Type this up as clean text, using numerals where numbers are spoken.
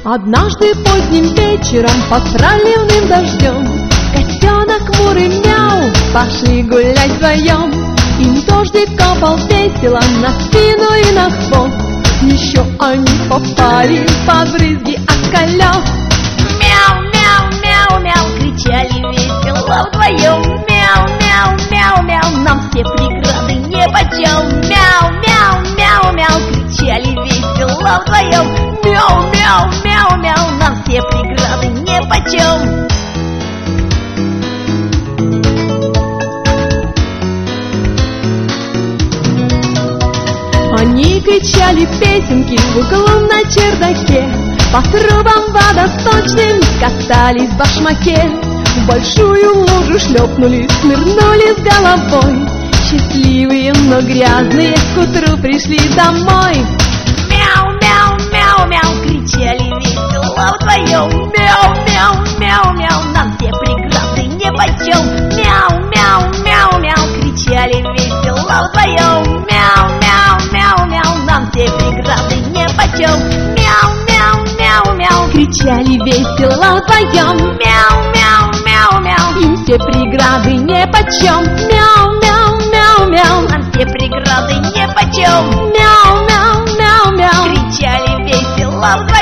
Однажды поздним вечером под проливным дождем котенок хмурый мяу пошли гулять вдвоем. Им дождик капал весело на спину и на хвост. Еще они попали под брызги от колес. Мяу, мяу, мяу, мяу, кричали весело вдвоем. Мяу, мяу, мяу, мяу, нам все преграды нипочем. Мяу, мяу, мяу, мяу, кричали весело вдвоем. Мяу, мяу, мяу, мяу, нам все преграды нипочем. Они кричали песенки в углу на чердаке, по трубам водосточным катались в башмаке. В большую лужу шлепнулись, нырнули с головой. Счастливые, но грязные к утру пришли домой. Мяу, мяу, мяу, мяу, кричали весело вдвоем. Мяу, мяу, мяу, мяу, нам все преграды нипочем. Мяу, мяу, мяу, мяу, кричали весело вдвоем. Мяу, мяу, мяу, мяу, нам все преграды нипочем. Мяу, мяу, мяу, мяу, Кричали весело вдвоем. мяу, мяу, мяу, мяу, Им все преграды нипочем. Мяу, мяу, мяу, мяу. нам все преграды нипочем. Мяу, мяу, мяу, мяу. Кричали весело вдвоем.